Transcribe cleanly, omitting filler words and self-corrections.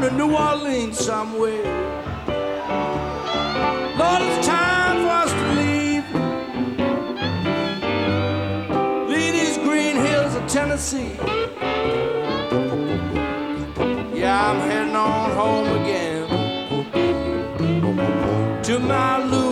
to New Orleans somewhere. Lord, it's time for us to leave. Leave these green hills of Tennessee. Yeah, I'm heading on home again to my Louisiana.